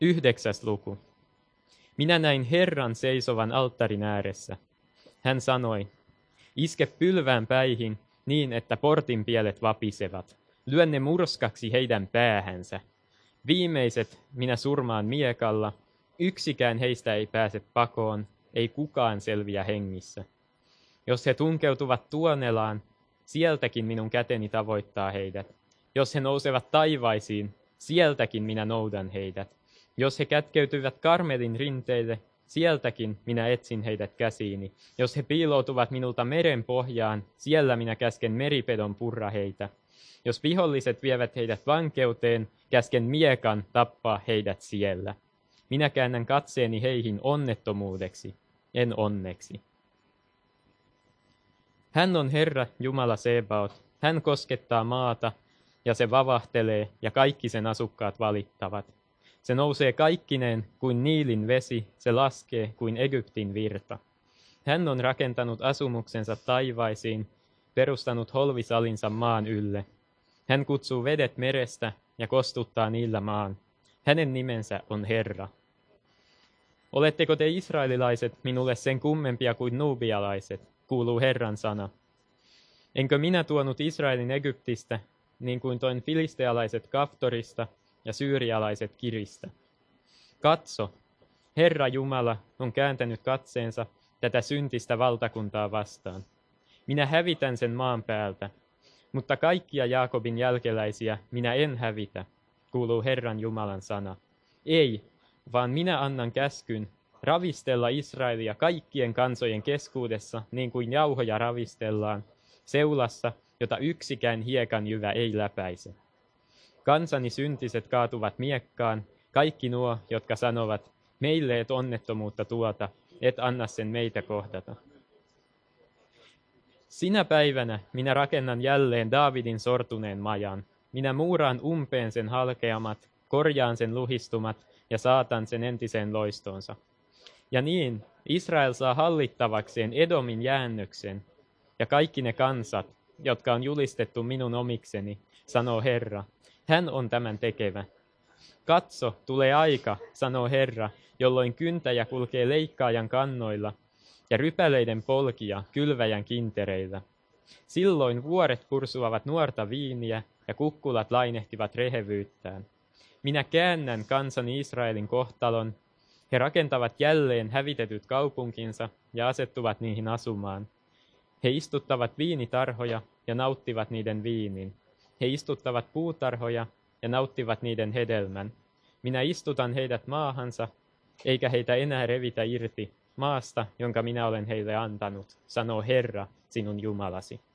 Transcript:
9. luku. Minä näin Herran seisovan alttarin ääressä. Hän sanoi, iske pylvään päihin niin, että portin pielet vapisevat. Lyö ne murskaksi heidän päähänsä. Viimeiset minä surmaan miekalla. Yksikään heistä ei pääse pakoon, ei kukaan selviä hengissä. Jos he tunkeutuvat Tuonelaan, sieltäkin minun käteni tavoittaa heidät. Jos he nousevat taivaisiin, sieltäkin minä noudan heidät. Jos he kätkeytyvät Karmelin rinteille, sieltäkin minä etsin heidät käsiini. Jos he piiloutuvat minulta meren pohjaan, siellä minä käsken meripedon purra heitä. Jos viholliset vievät heidät vankeuteen, käsken miekan tappaa heidät siellä. Minä käännän katseeni heihin onnettomuudeksi, en onneksi. Hän on Herra Jumala Sebaot, hän koskettaa maata, ja se vavahtelee, ja kaikki sen asukkaat valittavat. Se nousee kaikkineen kuin Niilin vesi, se laskee kuin Egyptin virta. Hän on rakentanut asumuksensa taivaisiin, perustanut holvisalinsa maan ylle. Hän kutsuu vedet merestä ja kostuttaa niillä maan. Hänen nimensä on Herra. Oletteko te israelilaiset minulle sen kummempia kuin nuubialaiset, kuuluu Herran sana. Enkö minä tuonut Israelin Egyptistä, niin kuin toin filistealaiset Kaftorista ja syyrialaiset Kiristä? Katso, Herra Jumala on kääntänyt katseensa tätä syntistä valtakuntaa vastaan. Minä hävitän sen maan päältä, mutta kaikkia Jaakobin jälkeläisiä minä en hävitä, kuuluu Herran Jumalan sana. Ei, vaan minä annan käskyn ravistella Israelia kaikkien kansojen keskuudessa, niin kuin jauhoja ravistellaan, seulassa, jota yksikään hiekanjyvä ei läpäise. Kansani syntiset kaatuvat miekkaan, kaikki nuo, jotka sanovat, meille et onnettomuutta tuota, et anna sen meitä kohdata. Sinä päivänä minä rakennan jälleen Daavidin sortuneen majan. Minä muuraan umpeen sen halkeamat, korjaan sen luhistumat ja saatan sen entiseen loistonsa. Ja niin Israel saa hallittavakseen Edomin jäännöksen, ja kaikki ne kansat, jotka on julistettu minun omikseni, sanoo Herra, hän on tämän tekevä. Katso, tulee aika, sanoo Herra, jolloin kyntäjä kulkee leikkaajan kannoilla ja rypäleiden polkija kylväjän kintereillä. Silloin vuoret pursuavat nuorta viiniä ja kukkulat lainehtivat rehevyyttään. Minä käännän kansani Israelin kohtalon. He rakentavat jälleen hävitetyt kaupunkinsa ja asettuvat niihin asumaan. He istuttavat viinitarhoja ja nauttivat niiden viinin. He istuttavat puutarhoja ja nauttivat niiden hedelmän. Minä istutan heidät maahansa, eikä heitä enää revitä irti maasta, jonka minä olen heille antanut, sanoo Herra, sinun Jumalasi.